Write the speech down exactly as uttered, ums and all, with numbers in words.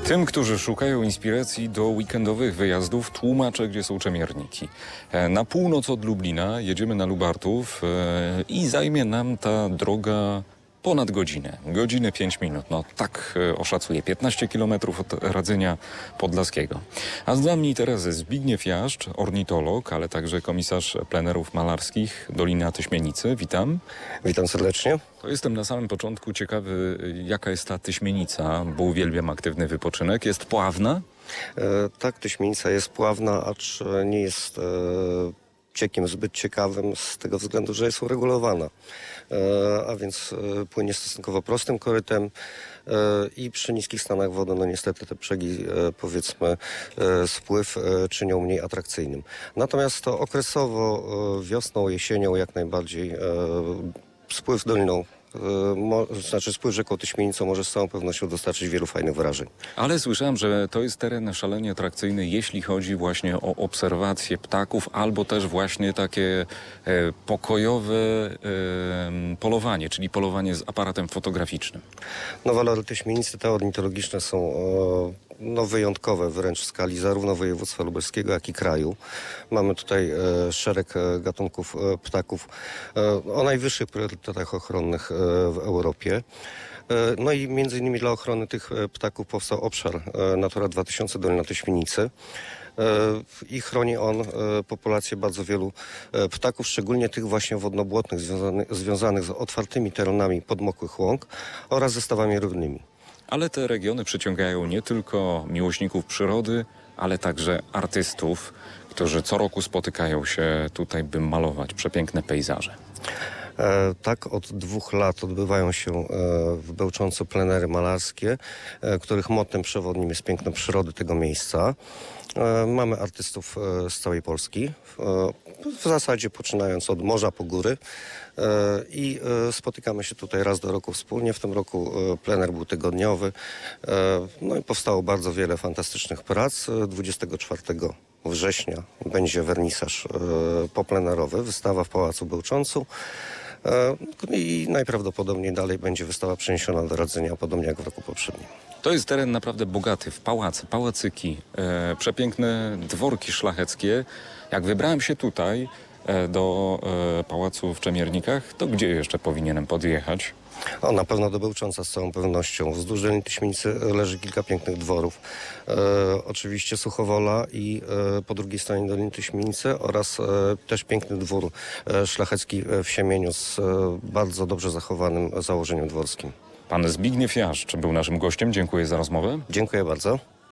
Tym, którzy szukają inspiracji do weekendowych wyjazdów, tłumaczę, gdzie są Czemierniki. E, Na północ od Lublina jedziemy na Lubartów e, i zajmie nam ta droga ponad godzinę. Godzinę pięć minut. No tak e, oszacuję. piętnaście kilometrów od Radzenia Podlaskiego. A z nami teraz Zbigniew Jaszcz, ornitolog, ale także komisarz plenerów malarskich Doliny Tyśmienicy. Witam. Witam serdecznie. To jestem na samym początku ciekawy, jaka jest ta Tyśmienica, bo uwielbiam aktywny wypoczynek. Jest pławna? E, tak, Tyśmienica jest pławna, acz nie jest e, ciekiem zbyt ciekawym z tego względu, że jest uregulowana. E, a więc e, płynie stosunkowo prostym korytem e, i przy niskich stanach wody, no niestety te brzegi, e, powiedzmy, e, spływ e, czynią mniej atrakcyjnym. Natomiast to okresowo e, wiosną, jesienią jak najbardziej e, spływ doliną, e, mo, znaczy spływ rzeką Tyśmienicą może z całą pewnością dostarczyć wielu fajnych wrażeń. Ale słyszałem, że to jest teren szalenie atrakcyjny, jeśli chodzi właśnie o obserwację ptaków, albo też właśnie takie e, pokojowe e, polowanie, czyli polowanie z aparatem fotograficznym. No, walory Tyśmienicy te ornitologiczne są e, no, wyjątkowe wręcz w skali zarówno województwa lubelskiego, jak i kraju. Mamy tutaj e, szereg e, gatunków e, ptaków e, o najwyższych priorytetach ochronnych e, w Europie. E, No i między innymi dla ochrony tych e, ptaków powstał obszar e, Natura dwa tysiące Dolina Tyśmienicy. E, I chroni on e, populację bardzo wielu e, ptaków, szczególnie tych właśnie wodnobłotnych, związany, związanych z otwartymi terenami podmokłych łąk oraz ze stawami równymi. Ale te regiony przyciągają nie tylko miłośników przyrody, ale także artystów, którzy co roku spotykają się tutaj, by malować przepiękne pejzaże. E, tak, od dwóch lat odbywają się e, w Bełczącu plenery malarskie, e, których mottem przewodnim jest piękno przyrody tego miejsca. E, mamy artystów e, z całej Polski, e, w zasadzie poczynając od morza po góry e, i e, spotykamy się tutaj raz do roku wspólnie. W tym roku e, plener był tygodniowy, e, no i powstało bardzo wiele fantastycznych prac. E, dwudziestego czwartego września będzie wernisaż e, poplenerowy, wystawa w Pałacu Bełczącu. I najprawdopodobniej dalej będzie wystawa przeniesiona do Radzenia, podobnie jak w roku poprzednim. To jest teren naprawdę bogaty w pałace, pałacyki, e, przepiękne dworki szlacheckie. Jak wybrałem się tutaj e, do e, pałacu w Czemiernikach, to gdzie jeszcze powinienem podjechać? O, na pewno do Bełcząca z całą pewnością. Wzdłuż Doliny Tyśmienicy leży kilka pięknych dworów. E, oczywiście Suchowola i e, po drugiej stronie Doliny Tyśmienicy oraz e, też piękny dwór e, szlachecki w Siemieniu z e, bardzo dobrze zachowanym założeniem dworskim. Pan Zbigniew Jaszcz był naszym gościem. Dziękuję za rozmowę. Dziękuję bardzo.